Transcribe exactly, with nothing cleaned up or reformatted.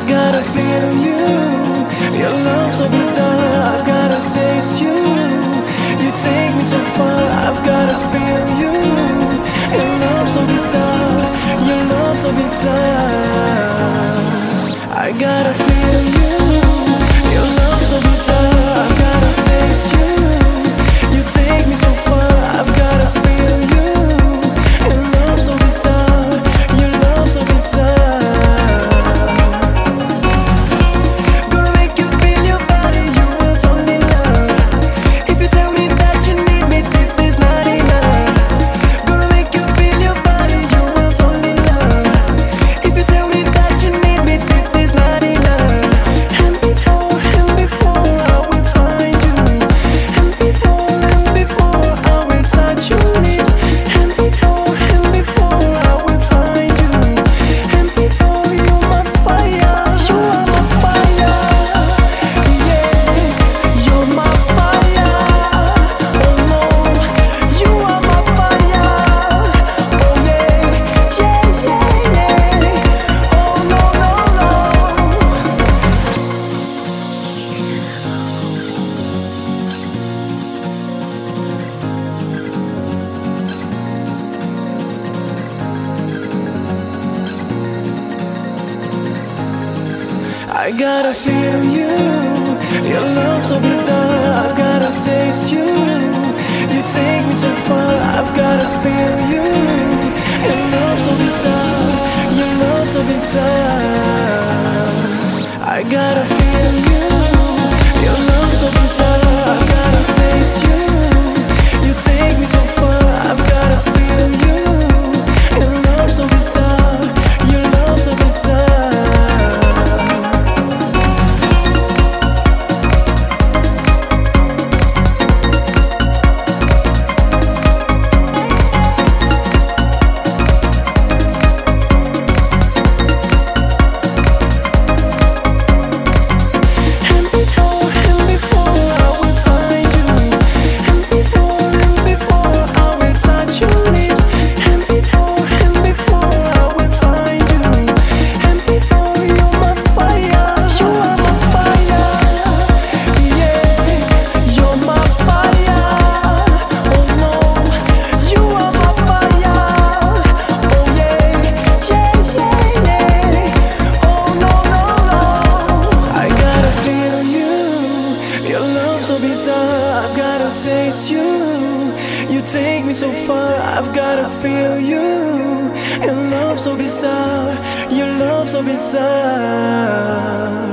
gotta feel you. Your love so bizarre, I've gotta taste you. You take me so far, I've gotta feel you. Your love so bizarre, your love so bizarre. I gotta feel you. Your love so bizarre, I've gotta taste you. You take me so far, I've gotta feel you. Your love so bizarre, your love so bizarre. I gotta feel you. Your love so bizarre, I've gotta taste you. You take me so far, I've gotta feel you. Your love so bizarre, your love so bizarre. I gotta feel you. Your love so bizarre, I've gotta taste you. You take me so far, I've gotta feel you. Your love so bizarre, your love so bizarre. I've gotta taste you. You take me so far, I've gotta feel you. Your love so bizarre, your love so bizarre.